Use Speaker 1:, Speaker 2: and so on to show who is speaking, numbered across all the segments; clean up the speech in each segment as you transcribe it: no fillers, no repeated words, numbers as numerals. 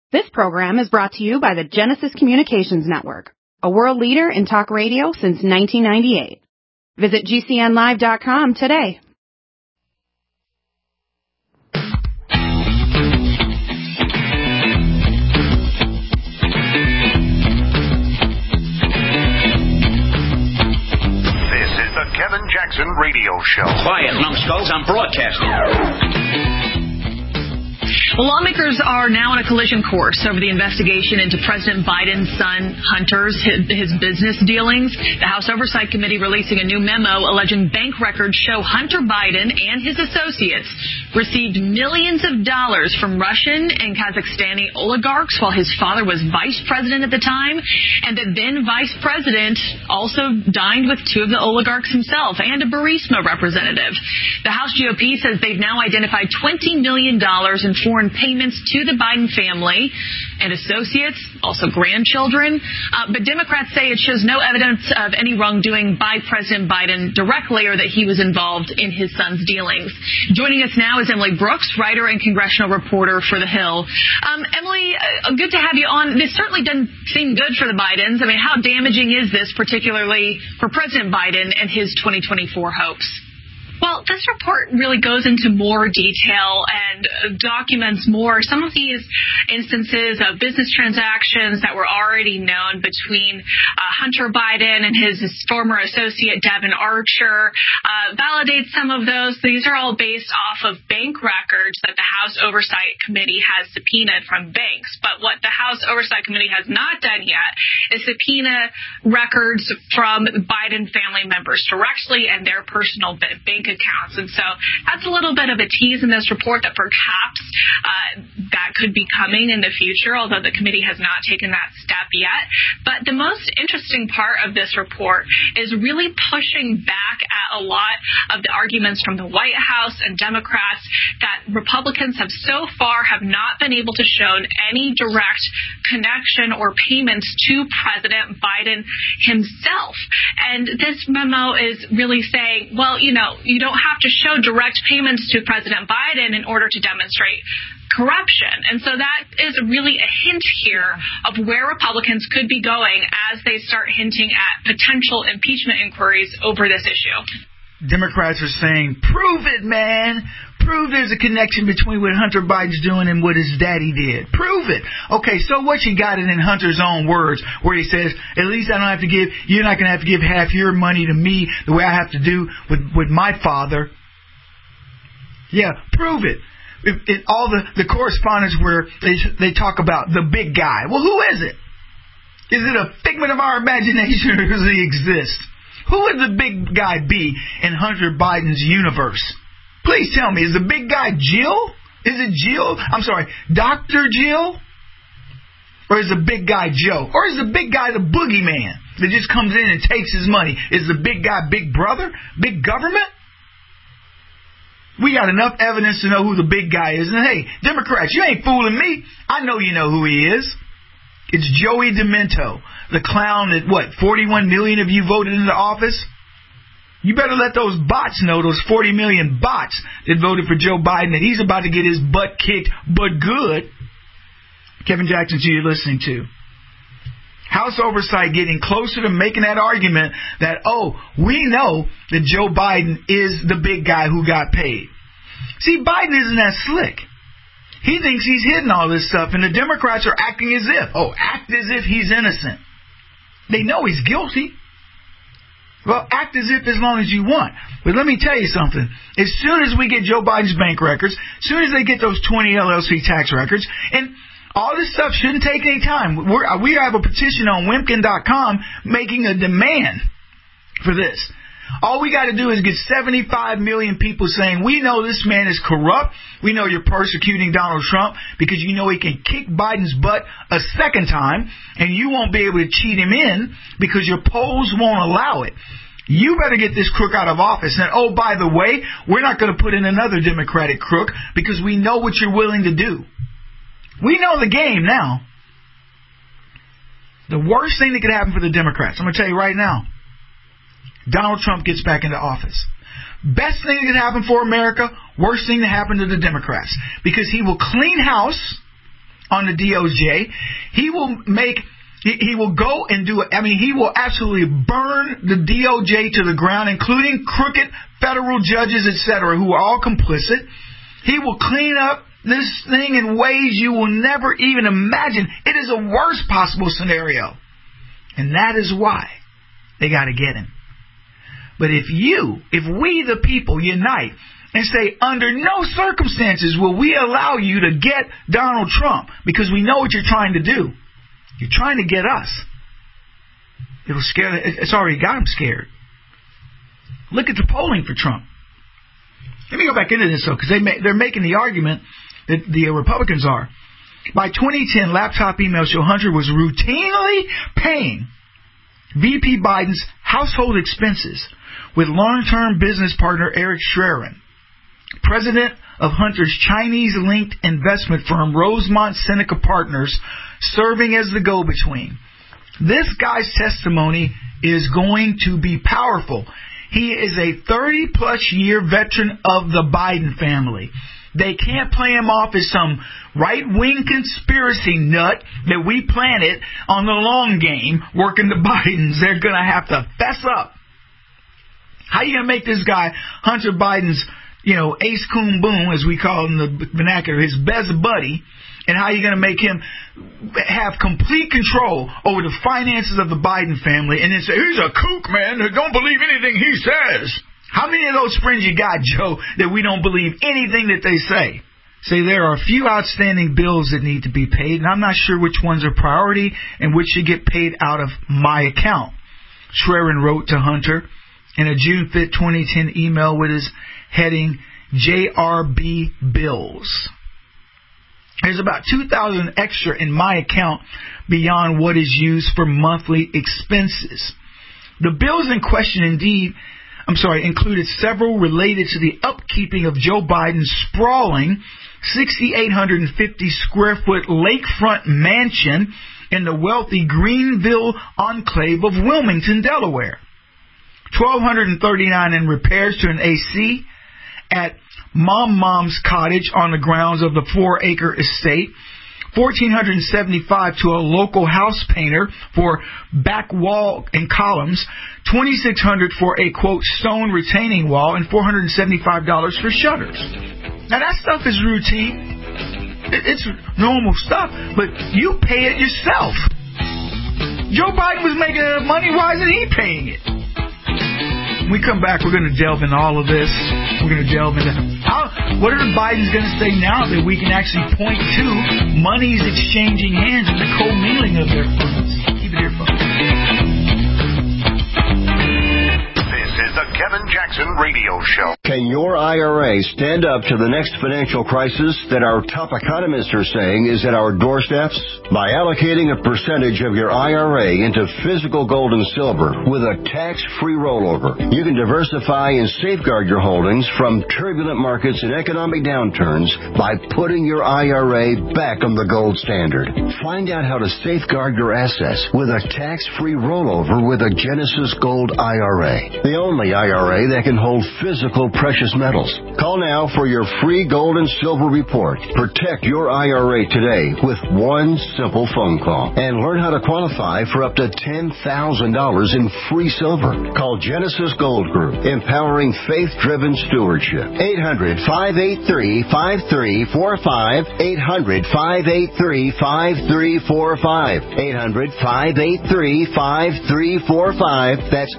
Speaker 1: This program is brought to you by the Genesis Communications Network, a world leader in talk radio since 1998. Visit GCNlive.com today.
Speaker 2: This is the Kevin Jackson Radio Show.
Speaker 3: Quiet, numbskulls, I'm broadcasting.
Speaker 4: Well, lawmakers are now on a collision course over the investigation into President Biden's son, Hunter's, his business dealings. The House Oversight Committee releasing a new memo alleging bank records show Hunter Biden and his associates received millions of dollars from Russian and Kazakhstani oligarchs while his father was vice president at the time, and the then vice president also dined with two of the oligarchs himself and a Burisma representative. The House GOP says they've now identified $20 million in foreign payments to the Biden family and associates, also grandchildren. But Democrats say it shows no evidence of any wrongdoing by President Biden directly or that he was involved in his son's dealings. Joining us now is Emily Brooks, writer and congressional reporter for The Hill. Emily, good to have you on. This certainly doesn't seem good for the Bidens. I mean, how damaging is this, particularly for President Biden and his 2024 hopes?
Speaker 5: Well, this report really goes into more detail and documents more some of these instances of business transactions that were already known between Hunter Biden and his former associate Devin Archer. Validates some of those. These are all based off of bank records that the House Oversight Committee has subpoenaed from banks. But what the House Oversight Committee has not done yet is subpoena records from Biden family members directly and their personal bank accounts. And so that's a little bit of a tease in this report that perhaps that could be coming in the future, although the committee has not taken that step yet. But the most interesting part of this report is really pushing back at a lot of the arguments from the White House and Democrats that Republicans have so far have not been able to show any direct connection or payments to President Biden himself. And this memo is really saying, well, you don't have to show direct payments to President Biden in order to demonstrate corruption. And so that is really a hint here of where Republicans could be going as they start hinting at potential impeachment inquiries over this issue.
Speaker 6: Democrats are saying, prove it, man. Prove there's a connection between what Hunter Biden's doing and what his daddy did. Prove it. Okay, so what you got it in Hunter's own words where he says, at least I don't have to give, you're not going to have to give half your money to me the way I have to do with my father. Yeah, prove it. In all the correspondence where they talk about the big guy. Well, who is it? Is it a figment of our imagination or does he exist? Who would the big guy be in Hunter Biden's universe? Please tell me, is the big guy Jill? Is it Jill? I'm sorry, Dr. Jill? Or is the big guy Joe? Or is the big guy the boogeyman that just comes in and takes his money? Is the big guy Big Brother? Big government? We got enough evidence to know who the big guy is. And hey, Democrats, you ain't fooling me. I know you know who he is. It's Joey Demento, the clown that, 41 million of you voted into office? You better let those bots know, those 40 million bots that voted for Joe Biden, that he's about to get his butt kicked, but good. Kevin Jackson, you're listening to. House Oversight getting closer to making that argument that, we know that Joe Biden is the big guy who got paid. See, Biden isn't that slick. He thinks he's hidden all this stuff, and the Democrats are acting as if. Act as if he's innocent. They know he's guilty. Well, act as if as long as you want. But let me tell you something. As soon as we get Joe Biden's bank records, as soon as they get those 20 LLC tax records, and all this stuff shouldn't take any time. We have a petition on Wimpkin.com making a demand for this. All we got to do is get 75 million people saying, we know this man is corrupt. We know you're persecuting Donald Trump because you know he can kick Biden's butt a second time and you won't be able to cheat him in because your polls won't allow it. You better get this crook out of office. And, by the way, we're not going to put in another Democratic crook because we know what you're willing to do. We know the game now. The worst thing that could happen for the Democrats, I'm going to tell you right now, Donald Trump gets back into office. Best thing that could happen for America, worst thing that happened to the Democrats. Because he will clean house on the DOJ. He will go and do it. I mean, he will absolutely burn the DOJ to the ground, including crooked federal judges, etc., who are all complicit. He will clean up this thing in ways you will never even imagine. It is a worst possible scenario. And that is why they got to get him. But if we the people unite and say, under no circumstances will we allow you to get Donald Trump, because we know what you're trying to do. You're trying to get us. It'll scare. It's already got them scared. Look at the polling for Trump. Let me go back into this, though, because they're making the argument that the Republicans are. By 2010, laptop emails show Hunter was routinely paying VP Biden's household expenses with long-term business partner Eric Schwerin, president of Hunter's Chinese-linked investment firm Rosemont Seneca Partners, serving as the go-between. This guy's testimony is going to be powerful. He is a 30-plus year veteran of the Biden family. They can't play him off as some right-wing conspiracy nut that we planted on the long game working the Bidens. They're going to have to fess up. How are you going to make this guy, Hunter Biden's, ace coon boom, as we call him in the vernacular, his best buddy, and how are you going to make him have complete control over the finances of the Biden family and then say, he's a kook, man, don't believe anything he says? How many of those friends you got, Joe, that we don't believe anything that they say? Say there are a few outstanding bills that need to be paid, and I'm not sure which ones are priority and which should get paid out of my account. Schwerin wrote to Hunter in a June 5, 2010 email with his heading, JRB Bills. There's about $2,000 extra in my account beyond what is used for monthly expenses. The bills in question included several related to the upkeeping of Joe Biden's sprawling 6,850 square foot lakefront mansion in the wealthy Greenville enclave of Wilmington, Delaware. $1,239 in repairs to an AC at Mom's cottage on the grounds of the 4-acre estate. $1,475 to a local house painter for back wall and columns, $2,600 for a, quote, stone retaining wall, and $475 for shutters. Now, that stuff is routine. It's normal stuff, but you pay it yourself. Joe Biden was making enough money. Why isn't he paying it? When we come back, we're going to delve into all of this. We're going to delve into what are the Bidens going to say now that we can actually point to money's exchanging hands and the commingling of their funds. Keep it here, folks.
Speaker 2: This is the Kevin Jackson Radio Show.
Speaker 7: Can your IRA stand up to the next financial crisis that our top economists are saying is at our doorsteps? By allocating a percentage of your IRA into physical gold and silver with a tax-free rollover, you can diversify and safeguard your holdings from turbulent markets and economic downturns by putting your IRA back on the gold standard. Find out how to safeguard your assets with a tax-free rollover with a Genesis Gold IRA, the only IRA that can hold physical precious metals. Call now for your free gold and silver report. Protect your IRA today with one simple phone call and learn how to qualify for up to $10,000 in free silver. Call Genesis Gold Group, empowering faith-driven stewardship. 800-583-5345. 800-583-5345. 800-583-5345. That's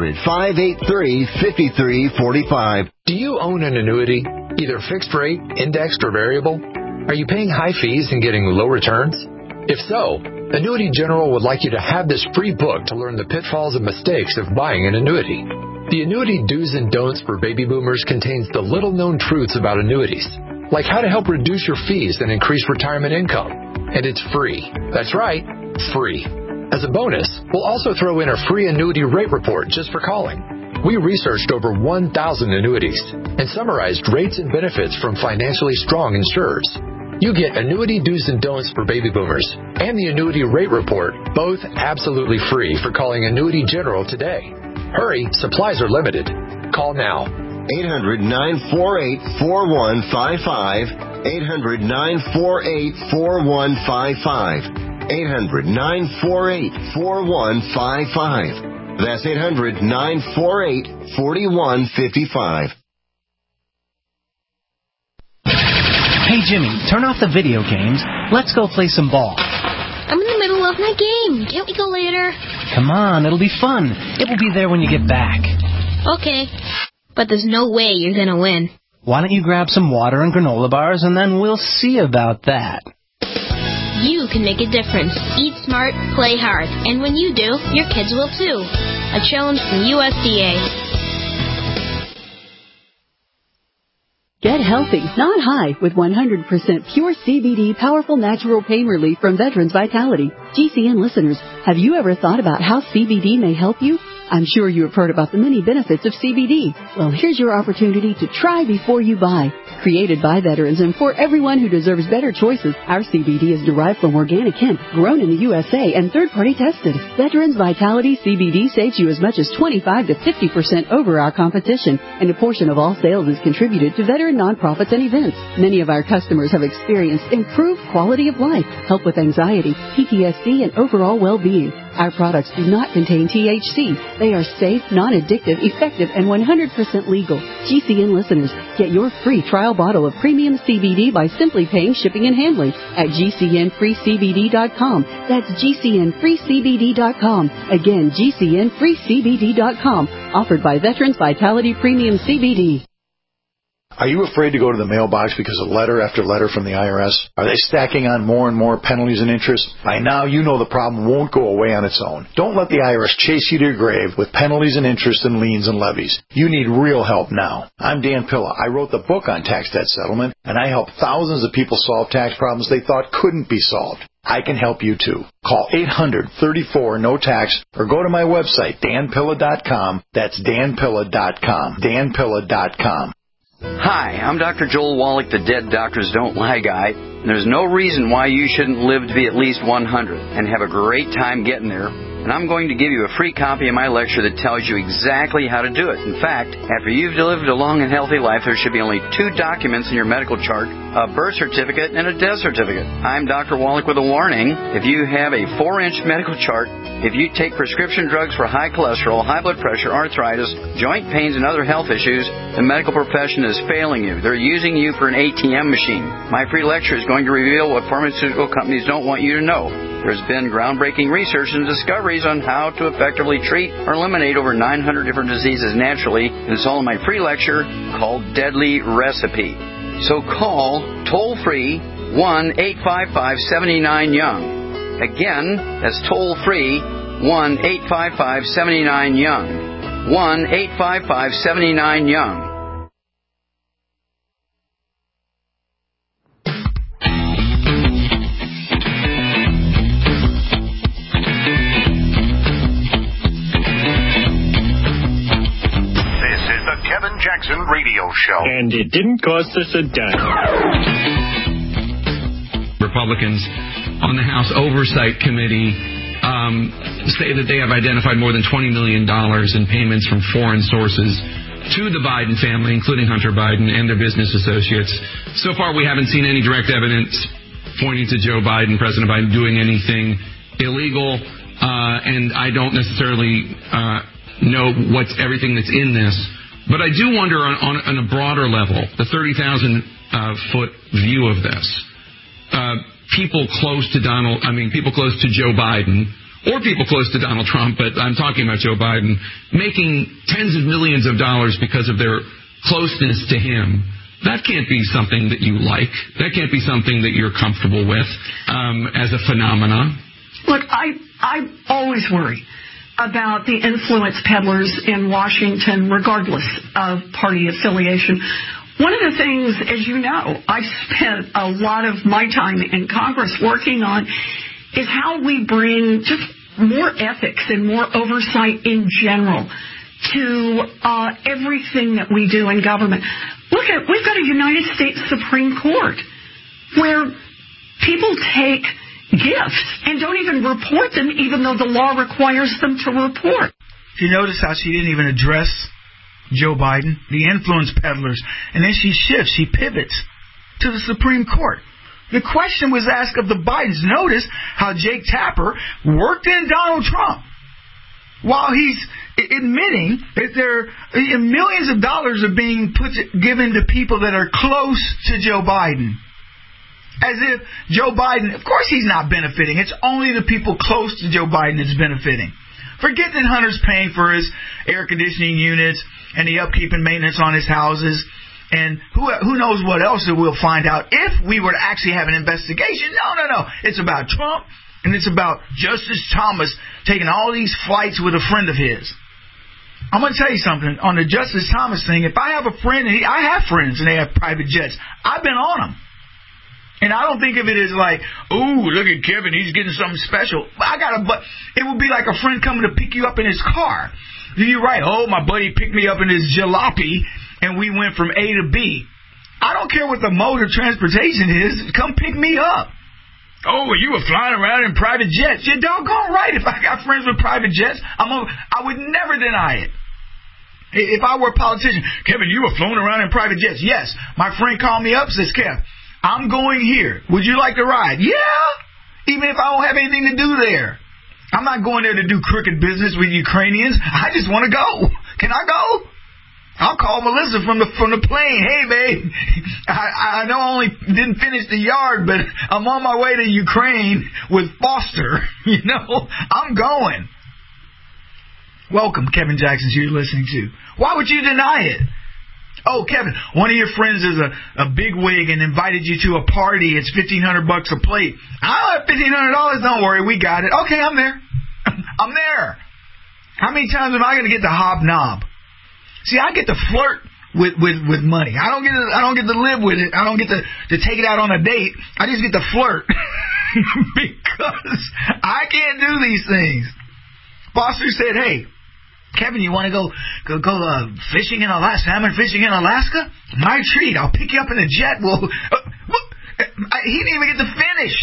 Speaker 7: 800-583-5345.
Speaker 8: Do you own an annuity, either fixed rate, indexed, or variable? Are you paying high fees and getting low returns? If so, Annuity General would like you to have this free book to learn the pitfalls and mistakes of buying an annuity. The Annuity Do's and Don'ts for Baby Boomers contains the little-known truths about annuities, like how to help reduce your fees and increase retirement income. And it's free. That's right, free. As a bonus, we'll also throw in a free annuity rate report just for calling. We researched over 1,000 annuities and summarized rates and benefits from financially strong insurers. You get Annuity Do's and Don'ts for Baby Boomers and the Annuity Rate Report, both absolutely free for calling Annuity General today. Hurry, supplies are limited. Call now.
Speaker 7: 800-948-4155. 800-948-4155. 800-948-4155. That's 800-948-4155.
Speaker 9: Hey, Jimmy, turn off the video games. Let's go play some ball.
Speaker 10: I'm in the middle of my game. Can't we go later?
Speaker 9: Come on, it'll be fun. It will be there when you get back.
Speaker 10: Okay. But there's no way you're going to win.
Speaker 9: Why don't you grab some water and granola bars, and then we'll see about that.
Speaker 10: You can make a difference. Eat smart, play hard. And when you do, your kids will too. A challenge from USDA.
Speaker 11: Get healthy, not high, with 100% pure CBD powerful natural pain relief from Veterans Vitality. GCN listeners, have you ever thought about how CBD may help you? I'm sure you have heard about the many benefits of CBD. Well, here's your opportunity to try before you buy. Created by veterans and for everyone who deserves better choices, our CBD is derived from organic hemp, grown in the USA, and third-party tested. Veterans Vitality CBD saves you as much as 25 to 50% over our competition, and a portion of all sales is contributed to veteran nonprofits and events. Many of our customers have experienced improved quality of life, help with anxiety, PTSD, and overall well-being. Our products do not contain THC. They are safe, non-addictive, effective, and 100% legal. GCN listeners, get your free trial bottle of premium CBD by simply paying shipping and handling at GCNFreeCBD.com. That's GCNFreeCBD.com. Again, GCNFreeCBD.com. Offered by Veterans Vitality Premium CBD.
Speaker 12: Are you afraid to go to the mailbox because of letter after letter from the IRS? Are they stacking on more and more penalties and interest? By now, you know the problem won't go away on its own. Don't let the IRS chase you to your grave with penalties and interest and liens and levies. You need real help now. I'm Dan Pilla. I wrote the book on tax debt settlement, and I help thousands of people solve tax problems they thought couldn't be solved. I can help you too. Call 800-34-NO-TAX or go to my website, danpilla.com. That's danpilla.com. danpilla.com.
Speaker 13: Hi, I'm Dr. Joel Wallach, the Dead Doctors Don't Lie guy. And there's no reason why you shouldn't live to be at least 100 and have a great time getting there. And I'm going to give you a free copy of my lecture that tells you exactly how to do it. In fact, after you've lived a long and healthy life, there should be only 2 documents in your medical chart, a birth certificate and a death certificate. I'm Dr. Wallach with a warning. If you have a 4-inch medical chart, if you take prescription drugs for high cholesterol, high blood pressure, arthritis, joint pains, and other health issues, the medical profession is failing you. They're using you for an ATM machine. My free lecture is going to reveal what pharmaceutical companies don't want you to know. There's been groundbreaking research and discoveries on how to effectively treat or eliminate over 900 different diseases naturally. And it's all in my free lecture called Deadly Recipe. So call toll-free 1-855-79-YOUNG. Again, that's toll-free 1-855-79-YOUNG. 1-855-79-YOUNG.
Speaker 2: Kevin Jackson Radio Show.
Speaker 14: And it didn't cost us a dime.
Speaker 15: Republicans on the House Oversight Committee say that they have identified more than $20 million in payments from foreign sources to the Biden family, including Hunter Biden and their business associates. So far, we haven't seen any direct evidence pointing to Joe Biden, President Biden, doing anything illegal, and I don't necessarily know what's everything that's in this. But I do wonder on a broader level, the 30,000-foot view of this, people close to Joe Biden, or people close to Donald Trump, but I'm talking about Joe Biden, making tens of millions of dollars because of their closeness to him. That can't be something that you like. That can't be something that you're comfortable with as a phenomenon.
Speaker 16: Look, I always worry about the influence peddlers in Washington, regardless of party affiliation. One of the things, as you know, I've spent a lot of my time in Congress working on is how we bring just more ethics and more oversight in general to everything that we do in government. Look at, we've got a United States Supreme Court where people take gifts and don't even report them, even though the law requires them to report.
Speaker 6: Do you notice how she didn't even address Joe Biden, the influence peddlers, and then she shifts, she pivots to the Supreme Court. The question was asked of the Bidens. Notice how Jake Tapper worked in Donald Trump while he's admitting that millions of dollars are being given to people that are close to Joe Biden. As if Joe Biden, of course he's not benefiting. It's only the people close to Joe Biden that's benefiting. Forget that Hunter's paying for his air conditioning units and the upkeep and maintenance on his houses. And who knows what else that we'll find out if we were to actually have an investigation. No. It's about Trump, and it's about Justice Thomas taking all these flights with a friend of his. I'm going to tell you something. On the Justice Thomas thing, if I have a friend, and I have friends, and they have private jets, I've been on them. And I don't think of it as like, ooh, look at Kevin, he's getting something special. It would be like a friend coming to pick you up in his car. You're right. Oh, my buddy picked me up in his jalopy, and we went from A to B. I don't care what the mode of transportation is. Come pick me up. Oh, you were flying around in private jets. You're doggone right. If I got friends with private jets, I would never deny it. If I were a politician, Kevin, you were flown around in private jets. Yes. My friend called me up and says, Kev, I'm going here. Would you like to ride? Yeah. Even if I don't have anything to do there. I'm not going there to do crooked business with Ukrainians. I just want to go. Can I go? I'll call Melissa from the plane. Hey, babe, I know I only didn't finish the yard, but I'm on my way to Ukraine with Foster. I'm going. Welcome, Kevin Jackson, who you're listening to. Why would you deny it? Oh, Kevin, one of your friends is a big wig and invited you to a party. It's $1,500 a plate. I don't have $1,500. Don't worry, we got it. Okay, I'm there. I'm there. How many times am I going to get to hobnob? See, I get to flirt with money. I don't get to live with it. I don't get to take it out on a date. I just get to flirt because I can't do these things. Foster said, "Hey, Kevin, you want to go fishing in Alaska? Salmon fishing in Alaska? My treat. I'll pick you up in a jet." Well, he didn't even get to finish.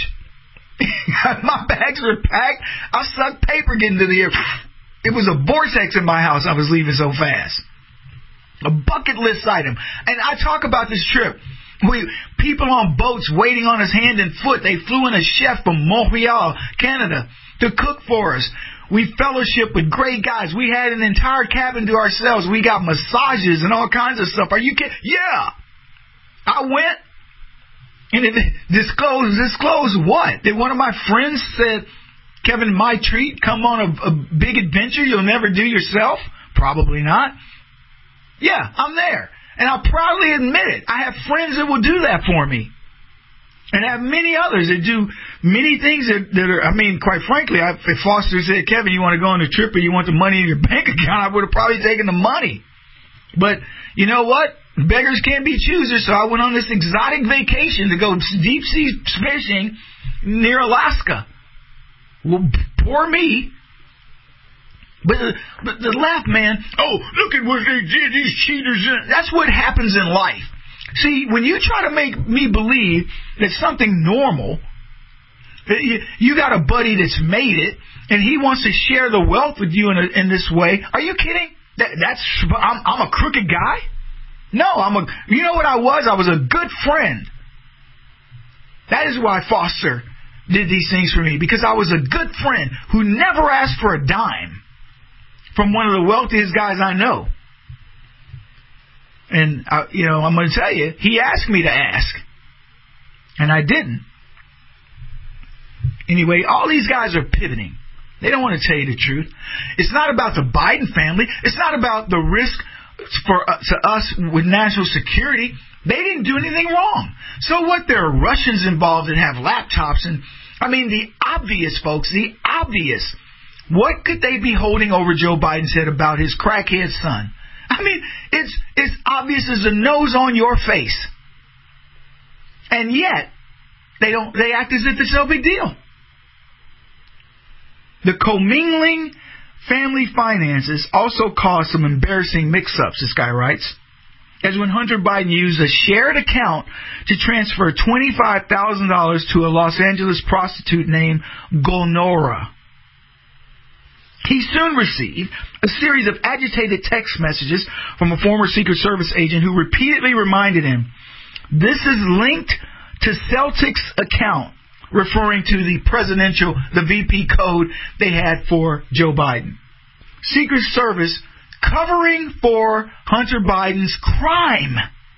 Speaker 6: My bags were packed. I sucked paper getting to the air. It was a vortex in my house. I was leaving so fast. A bucket list item. And I talk about this trip. People on boats waiting on us hand and foot. They flew in a chef from Montreal, Canada, to cook for us. We fellowship with great guys. We had an entire cabin to ourselves. We got massages and all kinds of stuff. Are you kidding? Yeah. I went. And it disclosed what? That one of my friends said, Kevin, my treat, come on a big adventure you'll never do yourself? Probably not. Yeah, I'm there. And I'll proudly admit it. I have friends that will do that for me. And I have many others that do many things that are, quite frankly, if Foster said, Kevin, you want to go on a trip or you want the money in your bank account, I would have probably taken the money. But you know what? Beggars can't be choosers, so I went on this exotic vacation to go deep sea fishing near Alaska. Well, poor me. But the laugh, man, oh, look at what they did, these cheaters. That's what happens in life. See, when you try to make me believe that something normal, you got a buddy that's made it, and he wants to share the wealth with you in this way. Are you kidding? I'm a crooked guy? No, you know what I was? I was a good friend. That is why Foster did these things for me, because I was a good friend who never asked for a dime from one of the wealthiest guys I know. And, I'm going to tell you, he asked me to ask. And I didn't. Anyway, all these guys are pivoting. They don't want to tell you the truth. It's not about the Biden family. It's not about the risk to us with national security. They didn't do anything wrong. So what? There are Russians involved that have laptops. And, the obvious, folks, the obvious. What could they be holding over Joe Biden's head about his crackhead son? It's obvious as the nose on your face. And yet, they act as if it's no big deal. The commingling family finances also caused some embarrassing mix-ups, this guy writes, as when Hunter Biden used a shared account to transfer $25,000 to a Los Angeles prostitute named Golnora. He soon received a series of agitated text messages from a former Secret Service agent who repeatedly reminded him This is linked to Celtic's account, referring to the VP code they had for Joe Biden. Secret Service covering for Hunter Biden's crime.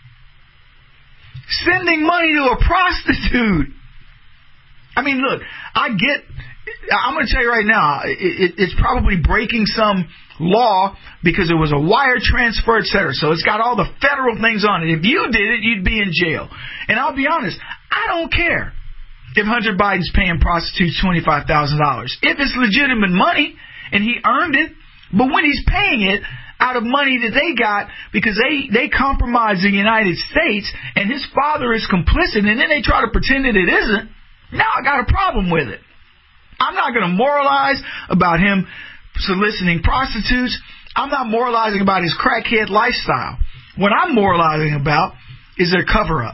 Speaker 6: Sending money to a prostitute. I mean, look, I'm going to tell you right now, it's probably breaking some law because it was a wire transfer, etc. So it's got all the federal things on it. If you did it, you'd be in jail. And I'll be honest, I don't care if Hunter Biden's paying prostitutes $25,000. If it's legitimate money and he earned it, but when he's paying it out of money that they got because they compromised the United States and his father is complicit and then they try to pretend that it isn't, now I got a problem with it. I'm not going to moralize about him soliciting prostitutes. I'm not moralizing about his crackhead lifestyle. What I'm moralizing about is their cover-up.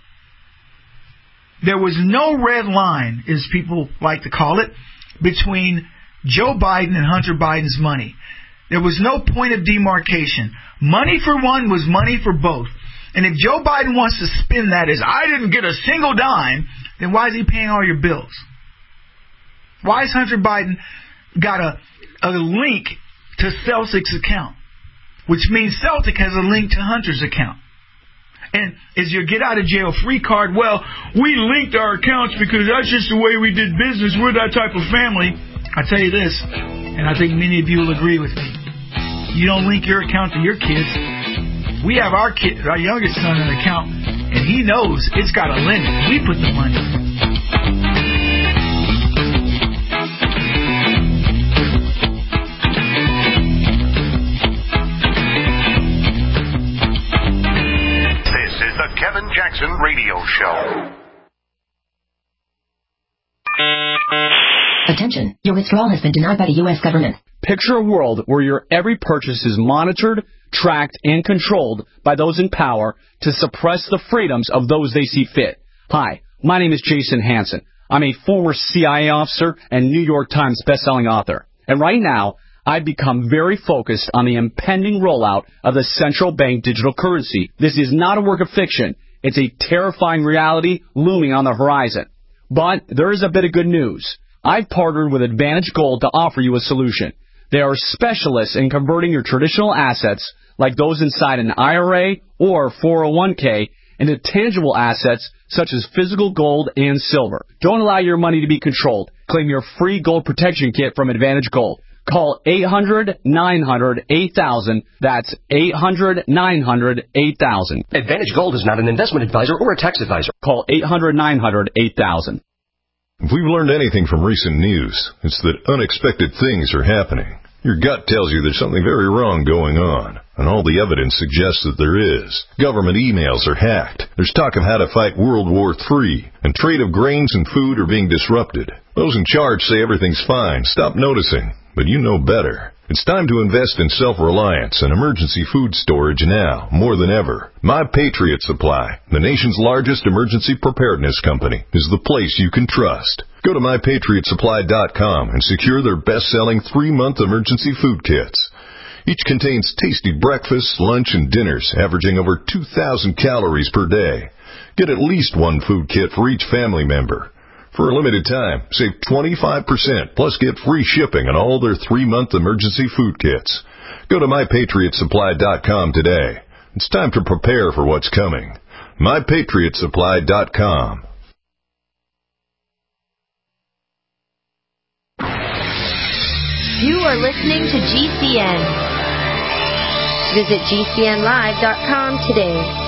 Speaker 6: There was no red line, as people like to call it, between Joe Biden and Hunter Biden's money. There was no point of demarcation. Money for one was money for both. And if Joe Biden wants to spin that as, I didn't get a single dime, then why is he paying all your bills? Why has Hunter Biden got a link to Celtic's account? Which means Celtic has a link to Hunter's account. And is your get out of jail free card, well, we linked our accounts because that's just the way we did business. We're that type of family. I tell you this, and I think many of you will agree with me. You don't link your account to your kids. We have our youngest son an account, and he knows it's got a limit. We put the money.
Speaker 2: This is the Kevin Jackson Radio Show.
Speaker 17: Attention, your withdrawal has been denied by the U.S. government.
Speaker 18: Picture a world where your every purchase is monitored, tracked, and controlled by those in power to suppress the freedoms of those they see fit. Hi, my name is Jason Hansen. I'm a former CIA officer and New York Times bestselling author. And right now, I've become very focused on the impending rollout of the central bank digital currency. This is not a work of fiction. It's a terrifying reality looming on the horizon. But there is a bit of good news. I've partnered with Advantage Gold to offer you a solution. They are specialists in converting your traditional assets, like those inside an IRA or 401k, into tangible assets such as physical gold and silver. Don't allow your money to be controlled. Claim your free gold protection kit from Advantage Gold. Call 800-900-8000. That's 800-900-8000.
Speaker 19: Advantage Gold is not an investment advisor or a tax advisor.
Speaker 18: Call 800-900-8000.
Speaker 20: If we've learned anything from recent news, it's that unexpected things are happening. Your gut tells you there's something very wrong going on, and all the evidence suggests that there is. Government emails are hacked. There's talk of how to fight World War III, and trade of grains and food are being disrupted. Those in charge say everything's fine. Stop noticing. But you know better. It's time to invest in self-reliance and emergency food storage now, more than ever. My Patriot Supply, the nation's largest emergency preparedness company, is the place you can trust. Go to MyPatriotSupply.com and secure their best-selling 3-month emergency food kits. Each contains tasty breakfasts, lunch, and dinners, averaging over 2,000 calories per day. Get at least one food kit for each family member. For a limited time, save 25%, plus get free shipping on all their 3-month emergency food kits. Go to MyPatriotSupply.com today. It's time to prepare for what's coming. MyPatriotSupply.com.
Speaker 10: You are listening to GCN. Visit GCNlive.com today.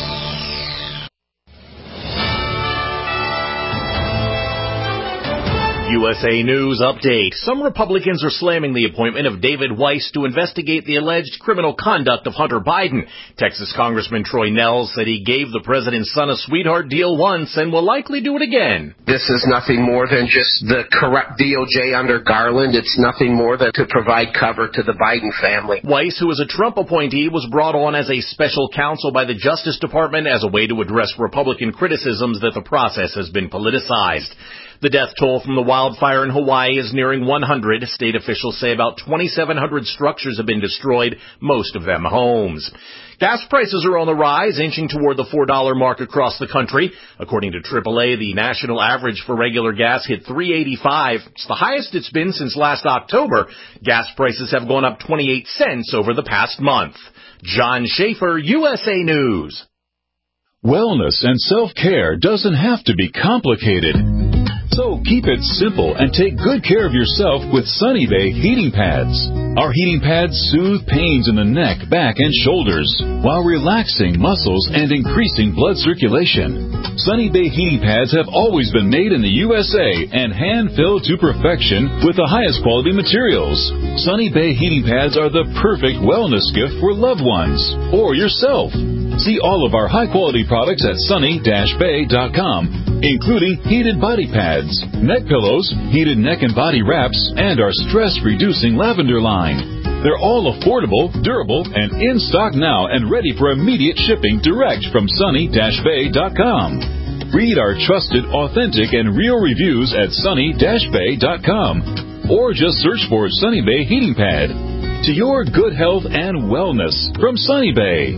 Speaker 21: USA News Update. Some Republicans are slamming the appointment of David Weiss to investigate the alleged criminal conduct of Hunter Biden. Texas Congressman Troy Nehls said he gave the president's son a sweetheart deal once and will likely do it again.
Speaker 22: This is nothing more than just the corrupt DOJ under Garland. It's nothing more than to provide cover to the Biden family.
Speaker 21: Weiss, who is a Trump appointee, was brought on as a special counsel by the Justice Department as a way to address Republican criticisms that the process has been politicized. The death toll from the wildfire in Hawaii is nearing 100. State officials say about 2,700 structures have been destroyed, most of them homes. Gas prices are on the rise, inching toward the $4 mark across the country. According to AAA, the national average for regular gas hit $3.85. It's the highest it's been since last October. Gas prices have gone up 28 cents over the past month. John Schaefer, USA News.
Speaker 1: Wellness and self-care doesn't have to be complicated. So keep it simple and take good care of yourself with Sunny Bay heating pads. Our heating pads soothe pains in the neck, back, and shoulders while relaxing muscles and increasing blood circulation. Sunny Bay heating pads have always been made in the USA and hand-filled to perfection with the highest quality materials. Sunny Bay heating pads are the perfect wellness gift for loved ones or yourself. See all of our high-quality products at sunny-bay.com, including heated body pads, neck pillows, heated neck and body wraps, and our stress-reducing lavender line. They're all affordable, durable, and in stock now and ready for immediate shipping direct from sunny-bay.com. Read our trusted, authentic, and real reviews at sunny-bay.com, or just search for Sunny Bay Heating Pad. To your good health and wellness from Sunny Bay.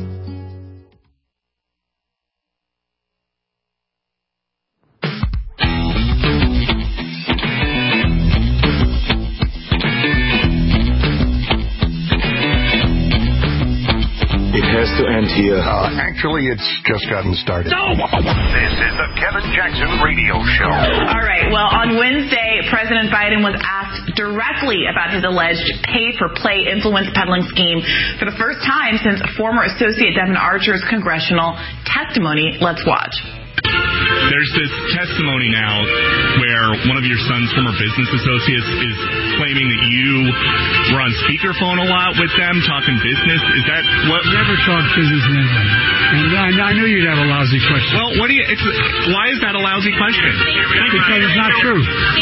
Speaker 2: To end here. Actually, it's just gotten started. No! This is the Kevin Jackson Radio Show.
Speaker 4: All right. Well, on Wednesday, President Biden was asked directly about his alleged pay-for-play influence peddling scheme for the first time since former Associate Devin Archer's congressional testimony. Let's watch.
Speaker 3: There's this testimony now where one of your son's former business associates is claiming that you were on speakerphone a lot with them talking business. Is that what?
Speaker 23: Never talk business in that way. And I knew you'd have a lousy question.
Speaker 3: Well, why is that a lousy question?
Speaker 23: Because it's not true.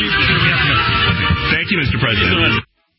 Speaker 3: Thank you, Mr. President.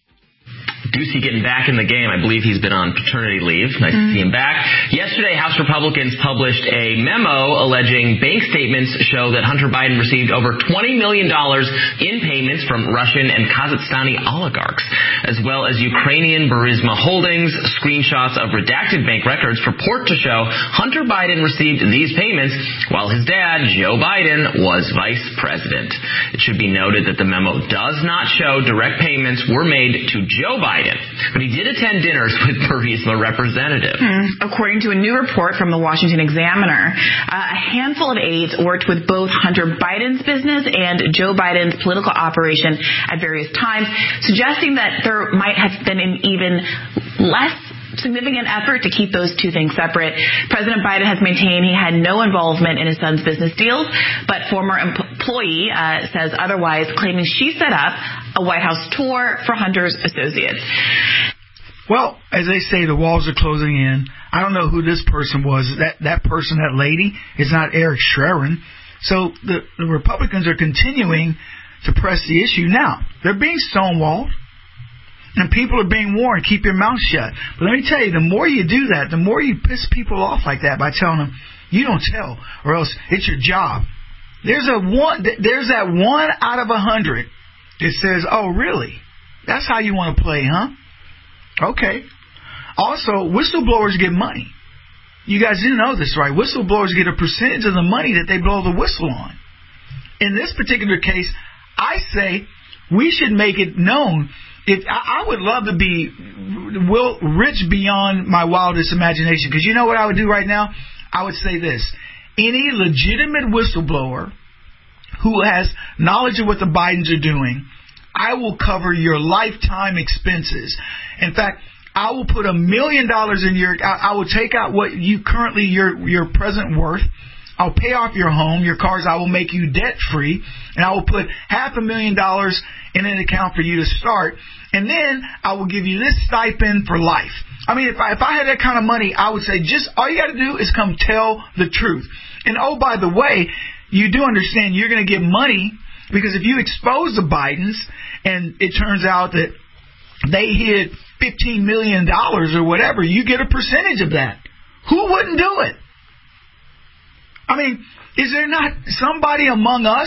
Speaker 24: Ducey getting back in the game. I believe he's been on paternity leave. Nice to see him back. Yesterday, House Republicans published a memo alleging bank statements show that Hunter Biden received over $20 million in payments from Russian and Kazakhstani oligarchs, as well as Ukrainian Burisma Holdings. Screenshots of redacted bank records purport to show Hunter Biden received these payments while his dad, Joe Biden, was vice president. It should be noted that the memo does not show direct payments were made to Joe Biden, but he did attend dinners with Burisma representatives.
Speaker 4: According to a new report from the Washington Examiner, a handful of aides worked with both Hunter Biden's business and Joe Biden's political operation at various times, suggesting that there might have been an even less significant effort to keep those two things separate. President Biden has maintained he had no involvement in his son's business deals, but former employee says otherwise, claiming she set up a White House tour for Hunter's associates.
Speaker 6: Well, as they say, the walls are closing in. I don't know who this person was. That person, that lady, is not Eric Schwerin. So the Republicans are continuing to press the issue. Now, they're being stonewalled. And people are being warned, keep your mouth shut. But let me tell you, the more you do that, the more you piss people off like that by telling them, you don't tell, or else it's your job. There's that 1 out of 100 that says, oh, really? That's how you want to play, huh? Okay. Also, whistleblowers get money. You guys didn't know this, right? Whistleblowers get a percentage of the money that they blow the whistle on. In this particular case, I say we should make it known. I would love to be rich beyond my wildest imagination. Because you know what I would do right now? I would say this. Any legitimate whistleblower who has knowledge of what the Bidens are doing, I will cover your lifetime expenses. In fact, I will put $1 million in I will take out what you currently, your present worth. I'll pay off your home, your cars. I will make you debt free, and I will put $500,000 in an account for you to start, and then I will give you this stipend for life. I mean, if I had that kind of money, I would say just all you got to do is come tell the truth. And oh, by the way, you do understand you're going to get money because if you expose the Bidens and it turns out that they hid $15 million or whatever, you get a percentage of that. Who wouldn't do it? I mean, is there not somebody among us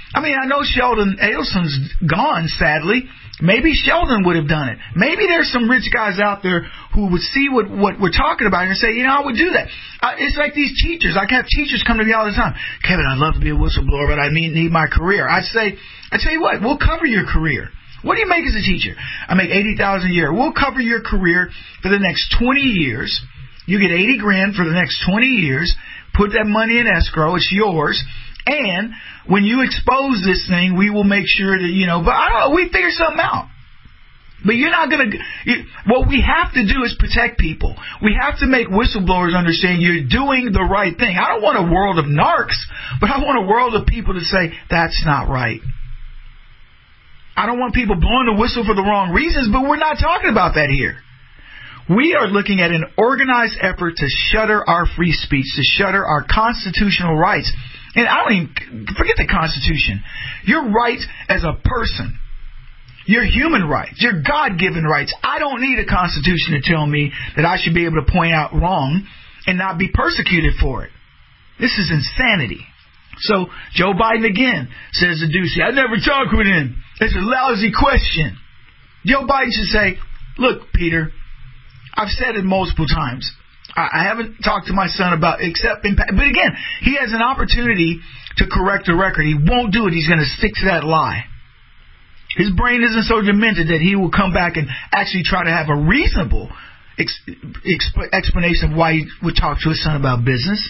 Speaker 6: I mean, I know Sheldon Adelson's gone, sadly. Maybe Sheldon would have done it. Maybe there's some rich guys out there who would see what we're talking about and say, I would do that. It's like these teachers. I have teachers come to me all the time. Kevin, I'd love to be a whistleblower, but I need my career. I tell you what, we'll cover your career. What do you make as a teacher? I make $80,000 a year. We'll cover your career for the next 20 years. You get $80,000 for the next 20 years. Put that money in escrow. It's yours. And when you expose this thing, we will make sure that, but I don't know, we figure something out. But you're not going to, what we have to do is protect people. We have to make whistleblowers understand you're doing the right thing. I don't want a world of narcs, but I want a world of people to say, that's not right. I don't want people blowing the whistle for the wrong reasons, but we're not talking about that here. We are looking at an organized effort to shutter our free speech, to shutter our constitutional rights. And I don't even, forget the Constitution. Your rights as a person, your human rights, your God-given rights. I don't need a Constitution to tell me that I should be able to point out wrong and not be persecuted for it. This is insanity. So Joe Biden again says to Ducey, I never talked with him. It's a lousy question. Joe Biden should say, look, Peter, I've said it multiple times. I haven't talked to my son about accepting, but again, he has an opportunity to correct the record. He won't do it. He's going to stick to that lie. His brain isn't so demented that he will come back and actually try to have a reasonable explanation of why he would talk to his son about business.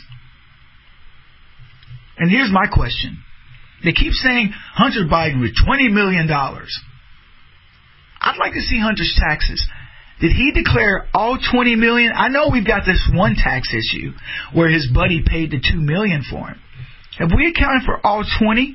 Speaker 6: And here's my question. They keep saying Hunter Biden with $20 million. I'd like to see Hunter's taxes. Did he declare all $20 million? I know we've got this one tax issue where his buddy paid the $2 million for him. Have we accounted for all 20?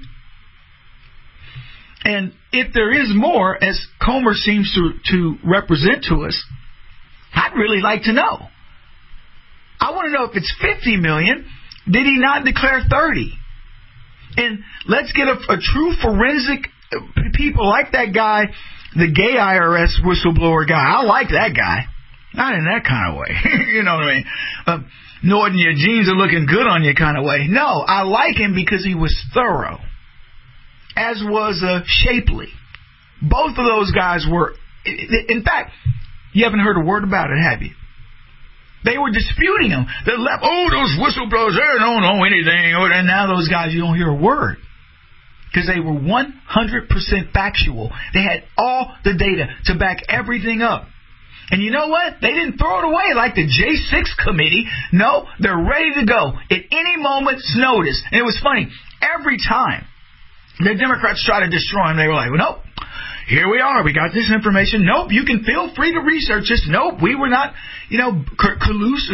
Speaker 6: And if there is more, as Comer seems to represent to us, I'd really like to know. I want to know if it's $50 million. Did he not declare 30? And let's get a true forensic people like that guy, the gay IRS whistleblower guy. I like that guy. Not in that kind of way. You know what I mean? Norton, your jeans are looking good on you kind of way. No, I like him because he was thorough. As was Shapley. Both of those guys were. In fact, you haven't heard a word about it, have you? They were disputing him. The left, those whistleblowers, they don't know anything. And now those guys, you don't hear a word. Because they were 100% factual. They had all the data to back everything up. And you know what? They didn't throw it away like the J6 committee. No, they're ready to go at any moment's notice. And it was funny. Every time the Democrats tried to destroy him, they were like, well, nope. Here we are. We got this information. Nope. You can feel free to research this. Nope. We were not, coerced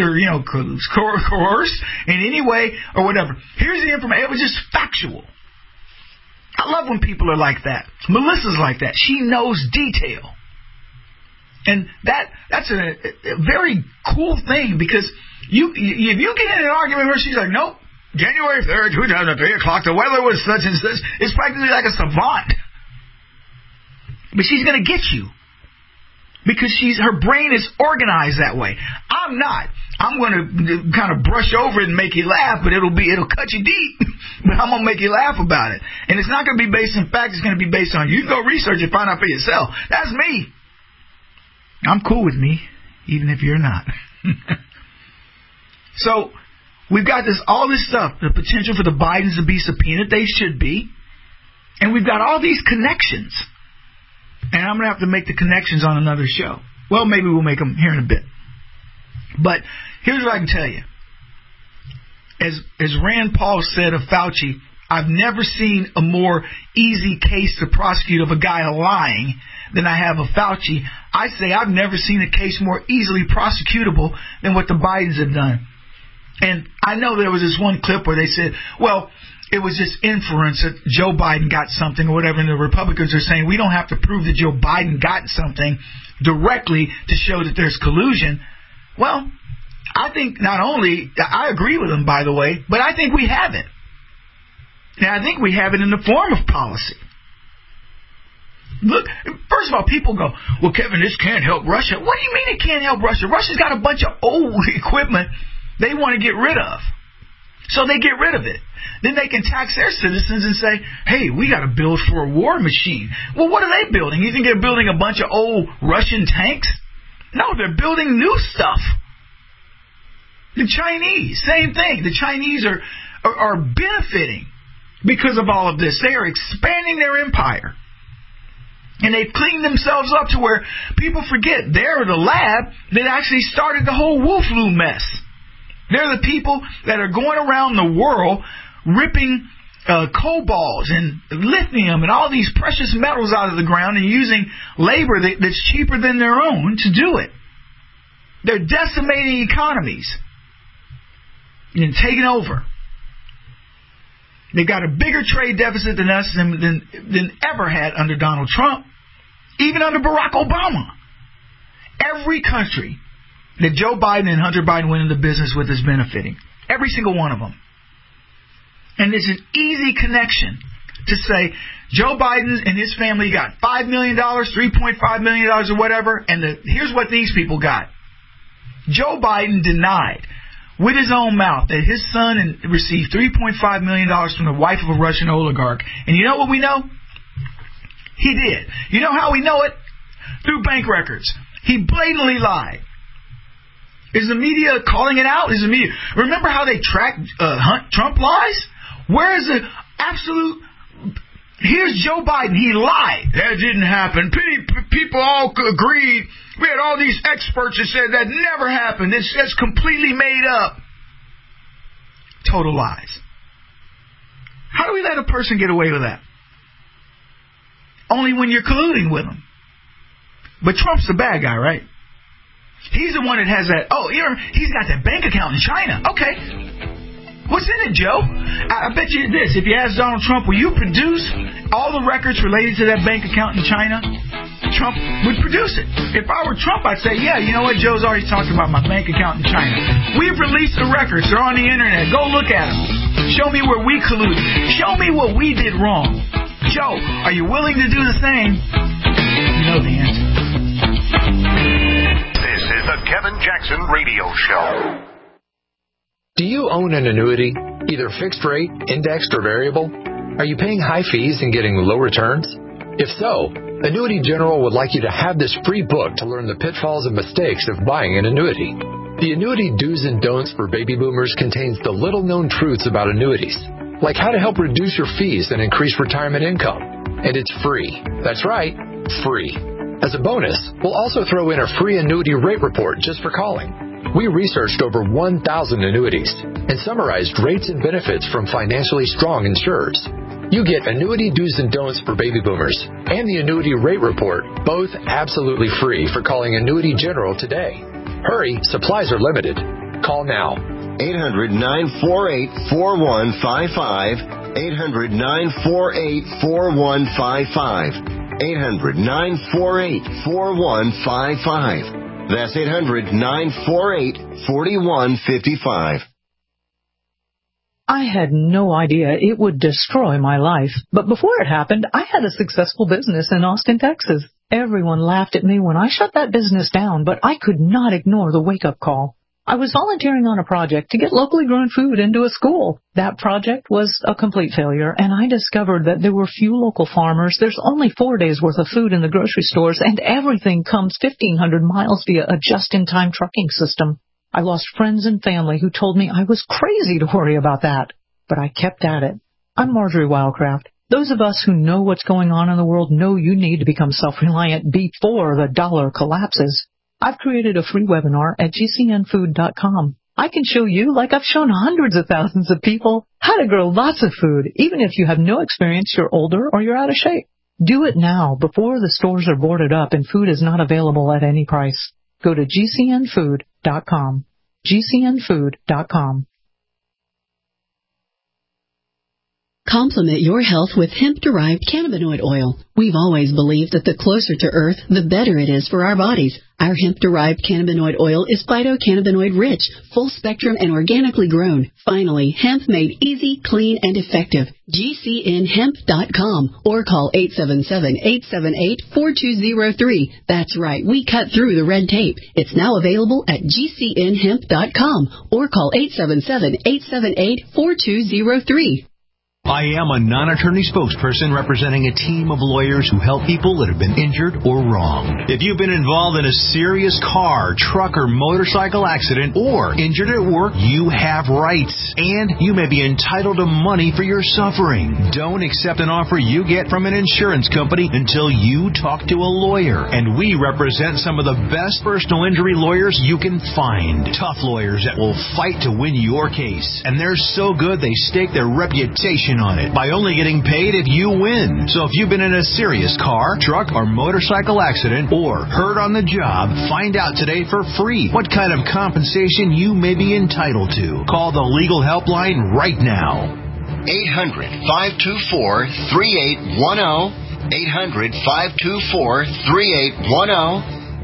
Speaker 6: in any way or whatever. Here's the information. It was just factual. I love when people are like that. Melissa's like that. She knows detail. And that's a very cool thing because if you get in an argument where she's like, nope, January 3rd, 2003 o'clock, the weather was such and such, it's practically like a savant. But she's going to get you because her brain is organized that way. I'm not. I'm going to kind of brush over it and make you laugh, but it'll cut you deep. But I'm going to make you laugh about it. And it's not going to be based on fact. It's going to be based on you can go research and find out for yourself. That's me. I'm cool with me, even if you're not. So we've got all this stuff, the potential for the Bidens to be subpoenaed. They should be. And we've got all these connections. And I'm going to have to make the connections on another show. Well, maybe we'll make them here in a bit. But here's what I can tell you. As Rand Paul said of Fauci, I've never seen a more easy case to prosecute of a guy lying than I have of Fauci. I say I've never seen a case more easily prosecutable than what the Bidens have done. And I know there was this one clip where they said, well, it was just inference that Joe Biden got something or whatever, and the Republicans are saying we don't have to prove that Joe Biden got something directly to show that there's collusion. Well, I think not only, I agree with them, by the way, but I think we have it. And I think we have it in the form of policy. Look, first of all, people go, well, Kevin, this can't help Russia. What do you mean it can't help Russia? Russia's got a bunch of old equipment they want to get rid of. So they get rid of it. Then they can tax their citizens and say, hey, we got to build for a war machine. Well, what are they building? You think they're building a bunch of old Russian tanks? No, they're building new stuff. The Chinese, same thing. The Chinese are benefiting because of all of this. They are expanding their empire. And they've cleaned themselves up to where people forget they're the lab that actually started the whole Wu flu mess. They're the people that are going around the world ripping cobalt and lithium and all these precious metals out of the ground and using labor that's cheaper than their own to do it. They're decimating economies and taking over. They got a bigger trade deficit than us than ever had under Donald Trump, even under Barack Obama. Every country that Joe Biden and Hunter Biden went into business with is benefiting. Every single one of them. And it's an easy connection to say Joe Biden and his family got $5 million, $3.5 million or whatever, and here's what these people got. Joe Biden denied with his own mouth that his son received $3.5 million from the wife of a Russian oligarch. And you know what we know? He did. You know how we know it? Through bank records. He blatantly lied. Is the media calling it out? Is the media? Remember how they tracked Trump lies? Where is the absolute... Here's Joe Biden. He lied. That didn't happen. People all agreed. We had all these experts that said that never happened. It's completely made up. Total lies. How do we let a person get away with that? Only when you're colluding with them. But Trump's the bad guy, right? He's the one that has that. Oh, he's got that bank account in China. Okay. What's in it, Joe? I bet you this. If you ask Donald Trump, will you produce all the records related to that bank account in China? Trump would produce it. If I were Trump, I'd say, yeah, you know what? Joe's already talked about my bank account in China. We've released the records. They're on the internet. Go look at them. Show me where we colluded. Show me what we did wrong. Joe, are you willing to do the same? You know the answer.
Speaker 2: This is the Kevin Jackson Radio Show.
Speaker 5: Do you own an annuity, either fixed rate, indexed, or variable? Are you paying high fees and getting low returns? If so, Annuity General would like you to have this free book to learn the pitfalls and mistakes of buying an annuity. The Annuity Do's and Don'ts for Baby Boomers contains the little-known truths about annuities, like how to help reduce your fees and increase retirement income. And it's free. That's right, free. As a bonus, we'll also throw in a free annuity rate report just for calling. We researched over 1,000 annuities and summarized rates and benefits from financially strong insurers. You get Annuity Do's and Don'ts for Baby Boomers and the Annuity Rate Report, both absolutely free for calling Annuity General today. Hurry, supplies are limited. Call now.
Speaker 7: 800-948-4155. 800-948-4155. 800-948-4155. That's 800-948-4155.
Speaker 8: I had no idea it would destroy my life. But before it happened, I had a successful business in Austin, Texas. Everyone laughed at me when I shut that business down, but I could not ignore the wake-up call. I was volunteering on a project to get locally grown food into a school. That project was a complete failure, and I discovered that there were few local farmers. There's only 4 days' worth of food in the grocery stores, and everything comes 1,500 miles via a just-in-time trucking system. I lost friends and family who told me I was crazy to worry about that. But I kept at it. I'm Marjorie Wildcraft. Those of us who know what's going on in the world know you need to become self-reliant before the dollar collapses. I've created a free webinar at gcnfood.com. I can show you, like I've shown hundreds of thousands of people, how to grow lots of food, even if you have no experience, you're older, or you're out of shape. Do it now before the stores are boarded up and food is not available at any price. Go to gcnfood.com. gcnfood.com.
Speaker 9: Complement your health with hemp-derived cannabinoid oil. We've always believed that the closer to Earth, the better it is for our bodies. Our hemp-derived cannabinoid oil is phytocannabinoid-rich, full-spectrum, and organically grown. Finally, hemp made easy, clean, and effective. GCNhemp.com or call 877-878-4203. That's right, we cut through the red tape. It's now available at GCNhemp.com or call 877-878-4203.
Speaker 11: I am a non-attorney spokesperson representing a team of lawyers who help people that have been injured or wronged. If you've been involved in a serious car, truck, or motorcycle accident or injured at work, you have rights, and you may be entitled to money for your suffering. Don't accept an offer you get from an insurance company until you talk to a lawyer, and we represent some of the best personal injury lawyers you can find. Tough lawyers that will fight to win your case, and they're so good they stake their reputation on it by only getting paid if you win. So if you've been in a serious car, truck, or motorcycle accident or hurt on the job, find out today for free what kind of compensation you may be entitled to. Call the legal helpline right now.
Speaker 12: 800-524-3810. 800-524-3810.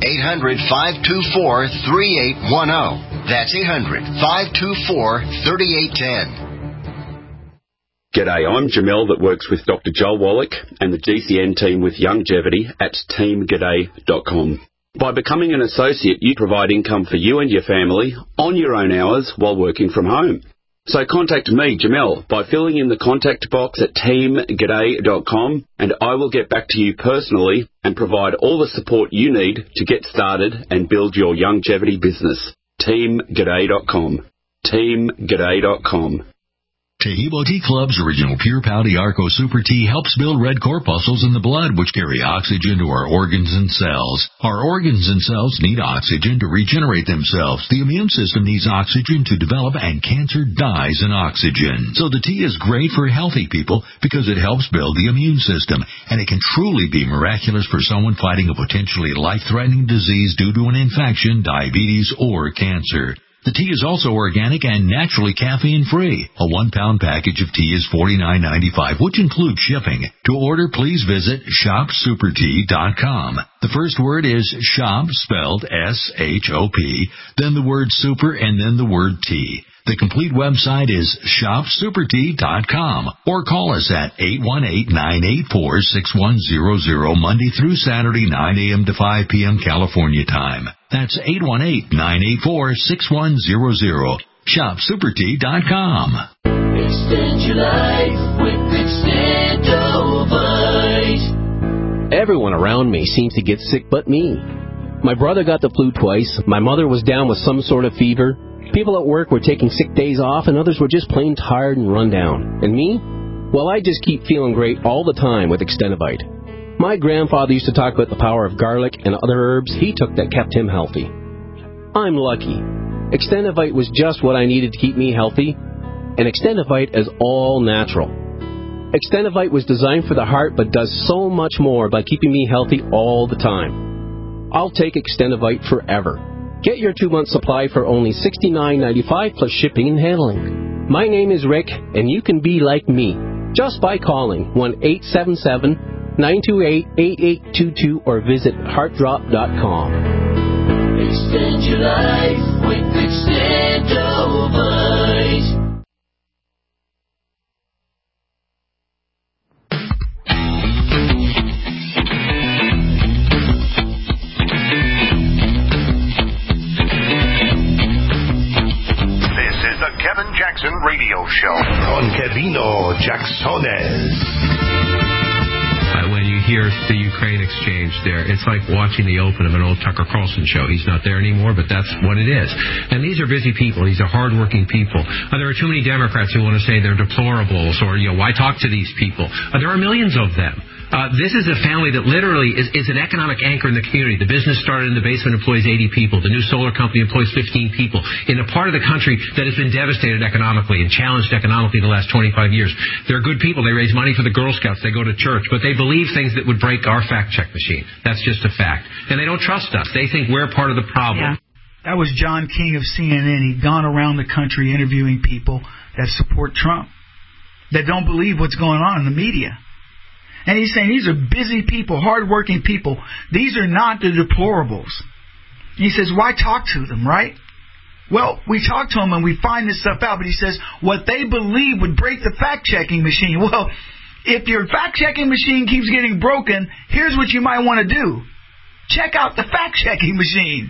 Speaker 12: 800-524-3810. That's 800-524-3810.
Speaker 13: G'day, I'm Jamel that works with Dr. Joel Wallach and the GCN team with Longevity at teamg'day.com. By becoming an associate, you provide income for you and your family on your own hours while working from home. So contact me, Jamel, by filling in the contact box at teamg'day.com, and I will get back to you personally and provide all the support you need to get started and build your longevity business. teamg'day.com. teamg'day.com.
Speaker 25: Tehibo Tea Club's original Pure Pouty Arco Super Tea helps build red corpuscles in the blood, which carry oxygen to our organs and cells. Our organs and cells need oxygen to regenerate themselves. The immune system needs oxygen to develop, and cancer dies in oxygen. So the tea is great for healthy people because it helps build the immune system, and it can truly be miraculous for someone fighting a potentially life-threatening disease due to an infection, diabetes, or cancer. The tea is also organic and naturally caffeine-free. A 1-pound package of tea is $49.95, which includes shipping. To order, please visit shopsupertea.com. The first word is shop, spelled S-H-O-P, then the word super, and then the word tea. The complete website is shopsupertea.com, or call us at 818-984-6100 Monday through Saturday, 9 a.m. to 5 p.m. California time. That's 818-984-6100. Shopsupertea.com.
Speaker 26: Extend your life with Extendovite.
Speaker 27: Everyone around me seems to get sick but me. My brother got the flu twice. My mother was down with some sort of fever. People at work were taking sick days off, and others were just plain tired and run down. And me? Well, I just keep feeling great all the time with Extendovite. My grandfather used to talk about the power of garlic and other herbs he took that kept him healthy. I'm lucky. Extendovite was just what I needed to keep me healthy, and Extendovite is all natural. Extendovite was designed for the heart but does so much more by keeping me healthy all the time. I'll take Extendovite forever. Get your 2-month supply for only $69.95 plus shipping and handling. My name is Rick, and you can be like me just by calling 1-877-928-8822 or visit heartdrop.com.
Speaker 26: Extend your life with Extendovite.
Speaker 2: Kevin Jackson Radio Show. Con Kevino Jacksones.
Speaker 28: When you hear the Ukraine exchange there, it's like watching the open of an old Tucker Carlson show. He's not there anymore, but that's what it is. And these are busy people. These are hardworking people. There are too many Democrats who want to say they're deplorables or, why talk to these people? There are millions of them. This is a family that literally is an economic anchor in the community. The business started in the basement, employs 80 people. The new solar company employs 15 people in a part of the country that has been devastated economically and challenged economically the last 25 years. They're good people. They raise money for the Girl Scouts. They go to church. But they believe things that would break our fact-check machine. That's just a fact. And they don't trust us. They think we're part of the problem.
Speaker 6: Yeah. That was John King of CNN. He'd gone around the country interviewing people that support Trump. that don't believe what's going on in the media. And he's saying these are busy people, hardworking people. These are not the deplorables. He says, why talk to them, right? Well, we talk to them and we find this stuff out, but he says what they believe would break the fact-checking machine. Well, if your fact-checking machine keeps getting broken, here's what you might want to do. Check out the fact-checking machine.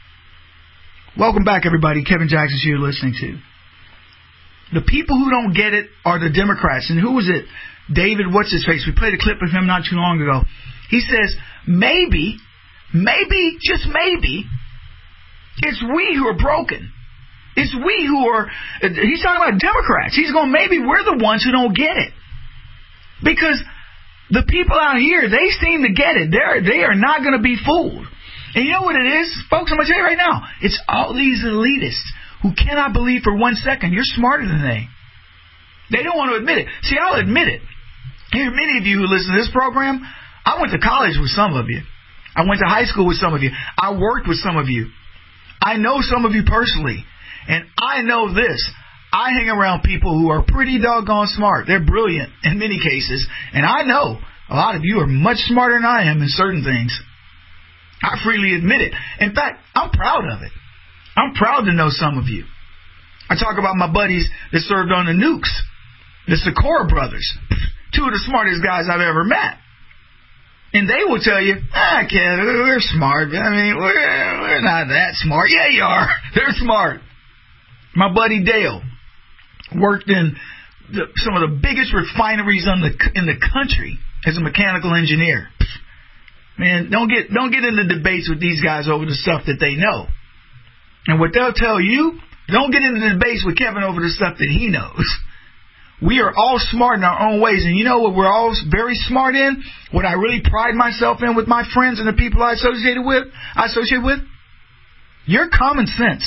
Speaker 6: Welcome back, everybody. Kevin Jackson, you're listening to. The people who don't get it are the Democrats. And who was it? David, what's his face? We played a clip of him not too long ago. He says, maybe, just maybe, it's we who are broken. It's we who are, he's talking about Democrats. He's going, maybe we're the ones who don't get it. Because the people out here, they seem to get it. They are not going to be fooled. And you know what it is? Folks, I'm going to tell you right now. It's all these elitists who cannot believe for 1 second you're smarter than they. They don't want to admit it. See, I'll admit it. Here, many of you who listen to this program, I went to college with some of you. I went to high school with some of you. I worked with some of you. I know some of you personally. And I know this. I hang around people who are pretty doggone smart. They're brilliant in many cases. And I know a lot of you are much smarter than I am in certain things. I freely admit it. In fact, I'm proud of it. I'm proud to know some of you. I talk about my buddies that served on the nukes, the Sikora brothers, two of the smartest guys I've ever met. And they will tell you, Kevin, we're smart. I mean, we're not that smart. Yeah, you are. They're smart. My buddy Dale worked in some of the biggest refineries in the country as a mechanical engineer. Man, don't get into debates with these guys over the stuff that they know. And what they'll tell you, don't get into debates with Kevin over the stuff that he knows. We are all smart in our own ways. And you know what we're all very smart in? What I really pride myself in with my friends and the people I associate with? Your common sense.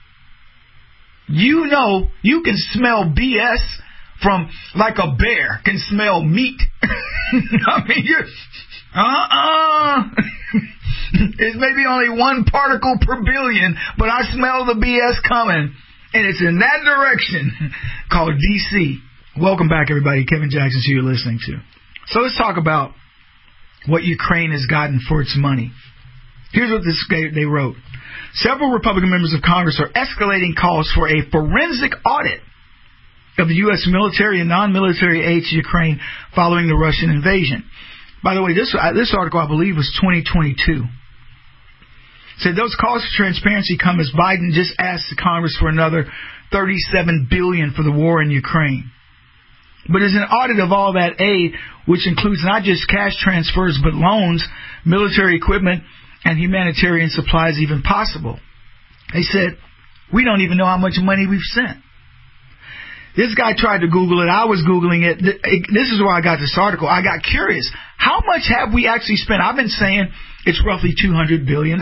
Speaker 6: You know you can smell BS from like a bear can smell meat. I mean, it's maybe only one particle per billion, but I smell the BS coming. And it's in that direction called DC. Welcome back, everybody. Kevin Jackson, who you're listening to. So let's talk about what Ukraine has gotten for its money. Here's what they wrote. Several Republican members of Congress are escalating calls for a forensic audit of the U.S. military and non-military aid to Ukraine following the Russian invasion. By the way, this article, I believe, was 2022. Said those calls for transparency come as Biden just asked the Congress for another $37 billion for the war in Ukraine. But is an audit of all that aid, which includes not just cash transfers but loans, military equipment, and humanitarian supplies even possible? They said, we don't even know how much money we've sent. This guy tried to Google it. I was Googling it. This is where I got this article. I got curious. How much have we actually spent? I've been saying it's roughly $200 billion.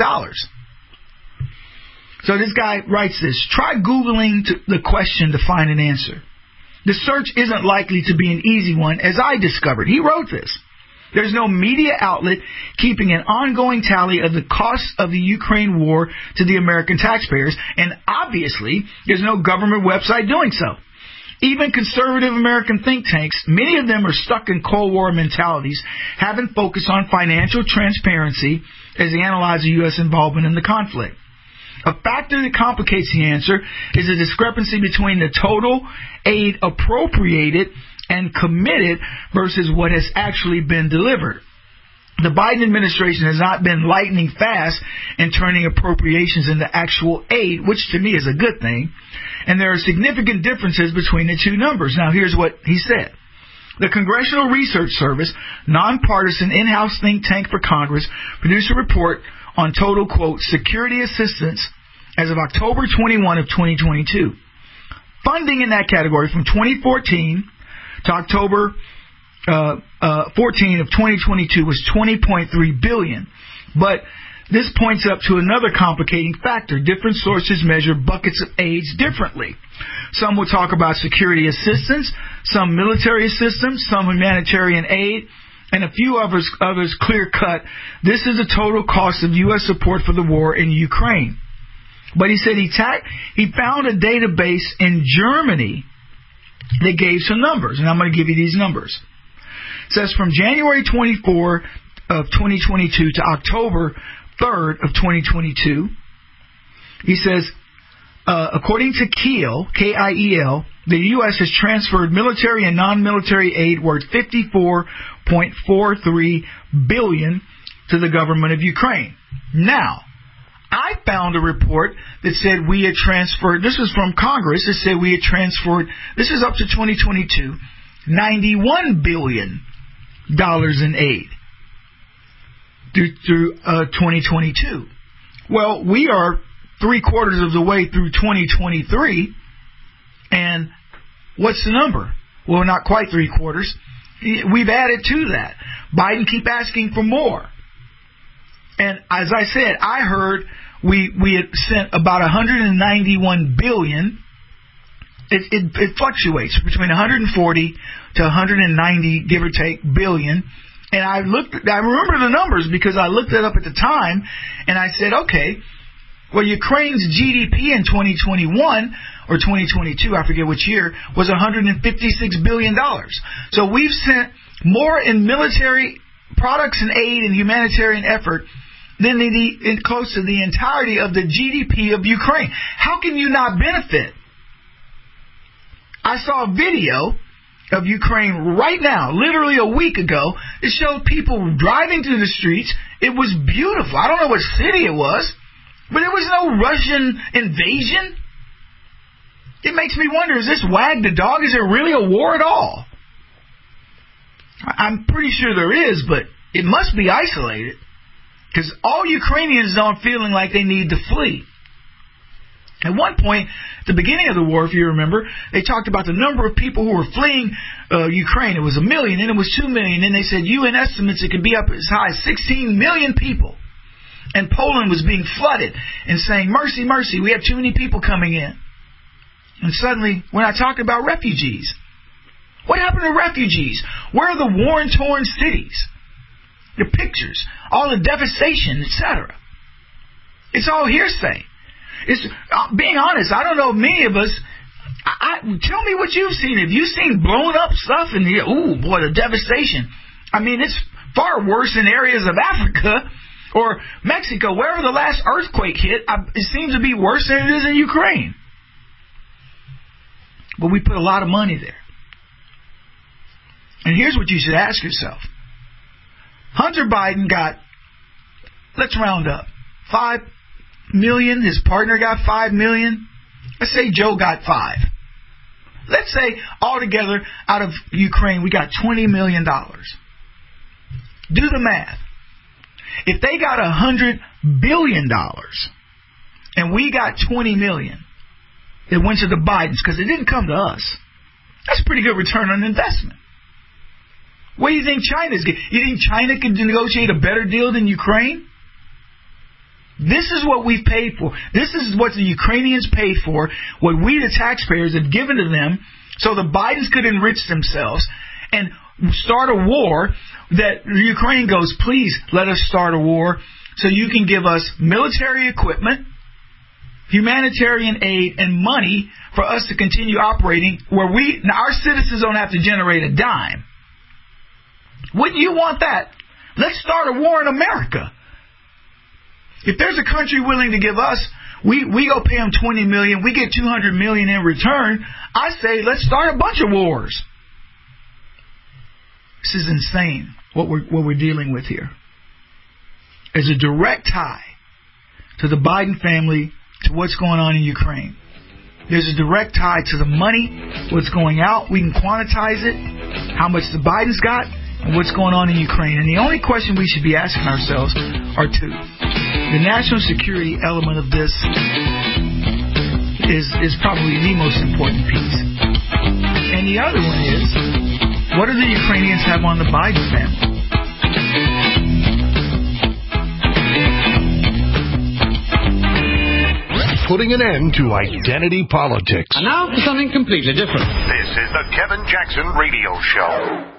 Speaker 6: So this guy writes this. Try Googling the question to find an answer. The search isn't likely to be an easy one, as I discovered. He wrote this. There's no media outlet keeping an ongoing tally of the costs of the Ukraine war to the American taxpayers, and obviously there's no government website doing so. Even conservative American think tanks, many of them are stuck in Cold War mentalities, haven't focused on financial transparency as they analyze the U.S. involvement in the conflict. A factor that complicates the answer is the discrepancy between the total aid appropriated and committed versus what has actually been delivered. The Biden administration has not been lightning fast in turning appropriations into actual aid, which to me is a good thing. And there are significant differences between the two numbers. Now, here's what he said. The Congressional Research Service, nonpartisan in-house think tank for Congress, produced a report on total, quote, security assistance as of October 21 of 2022. Funding in that category from 2014 to October 14 of 2022 was $20.3 billion. But this points up to another complicating factor. Different sources measure buckets of aid differently. Some will talk about security assistance, some military assistance, some humanitarian aid, and a few others clear-cut. This is the total cost of U.S. support for the war in Ukraine. But he said he found a database in Germany They gave some numbers, and I'm going to give you these numbers. It says from January 24 of 2022 to October 3rd of 2022, he says, according to Kiel, K-I-E-L, the U.S. has transferred military and non-military aid worth $54.43 billion to the government of Ukraine. Now, I found a report that said we had transferred, this is from Congress, it said we had transferred, this is up to 2022, $91 billion in aid through 2022. Well, we are 3/4 of the way through 2023, and what's the number? Well, not quite 3/4. We've added to that. Biden keep asking for more. And as I said, I heard we had sent about $191 billion. It fluctuates between 140 to 190, give or take, billion. And I remember the numbers because I looked it up at the time, and I said, okay, well, Ukraine's GDP in 2021 or 2022, I forget which year, was $156 billion. So we've sent more in military products and aid and humanitarian effort than close to the entirety of the GDP of Ukraine. How can you not benefit? I saw a video of Ukraine right now, literally a week ago. It showed people driving through the streets. It was beautiful. I don't know what city it was, but there was no Russian invasion. It makes me wonder, is this wag the dog? Is there really a war at all? I'm pretty sure there is, but it must be isolated. Because all Ukrainians aren't feeling like they need to flee. At one point, at the beginning of the war, if you remember, they talked about the number of people who were fleeing Ukraine. It was 1 million, then it was 2 million. Then they said UN estimates it could be up as high as 16 million people. And Poland was being flooded and saying, mercy, mercy, we have too many people coming in. And suddenly, we're not talking about refugees. What happened to refugees? Where are the war-torn cities? The pictures, all the devastation, etc. It's all hearsay. It's being honest. I don't know many of us. Tell me what you've seen. Have you seen blown up stuff in the? Ooh, boy, the devastation. I mean, it's far worse in areas of Africa or Mexico, wherever the last earthquake hit. It seems to be worse than it is in Ukraine. But we put a lot of money there. And here's what you should ask yourself. Hunter Biden got, let's round up, 5 million. His partner got 5 million. Let's say Joe got 5. Let's say altogether out of Ukraine we got $20 million. Do the math. If they got $100 billion and we got 20 million, it went to the Bidens because it didn't come to us. That's a pretty good return on investment. What do you think China's getting? You think China can negotiate a better deal than Ukraine? This is what we've paid for. This is what the Ukrainians paid for, what we, the taxpayers, have given to them so the Bidens could enrich themselves and start a war that Ukraine goes, please let us start a war so you can give us military equipment, humanitarian aid, and money for us to continue operating where our citizens don't have to generate a dime. Wouldn't you want that? Let's start a war in America. If there's a country willing to give us, we go pay them $20 million, we get $200 million in return, I say let's start a bunch of wars. This is insane, what we're dealing with here. There's a direct tie to the Biden family, to what's going on in Ukraine. There's a direct tie to the money, what's going out. We can quantize it, how much the Bidens got, and what's going on in Ukraine. And the only question we should be asking ourselves are two. The national security element of this is probably the most important piece. And the other one is, what do the Ukrainians have on the Biden family?
Speaker 2: Putting an end to identity politics.
Speaker 23: And now for something completely different.
Speaker 2: This is the Kevin Jackson Radio Show.